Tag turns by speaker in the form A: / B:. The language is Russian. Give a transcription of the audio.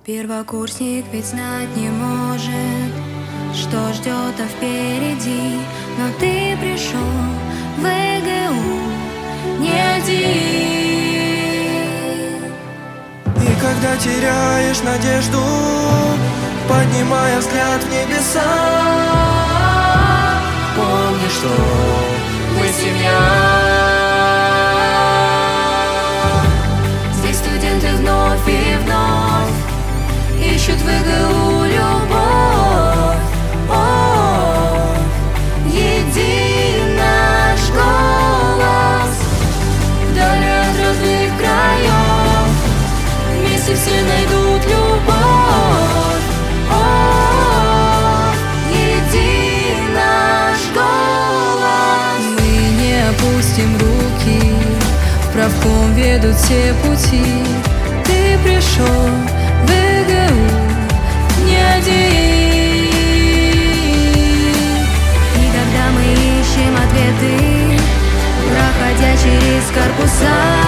A: Первокурсник ведь знать не может, что ждет впереди. Но ты пришел в ЭГУ не один.
B: И когда теряешь надежду, поднимая взгляд в небеса, помни, что мы семья.
A: Здесь студенты вновь и вновь ищут в ЭГУ любовь. О, един наш голос вдали от разных краев. Вместе все найдут любовь. О, един наш голос. Мы не опустим руки, в правком ведут все пути. Ты пришел в ЭГУ не один. И когда мы ищем ответы, проходя через корпуса,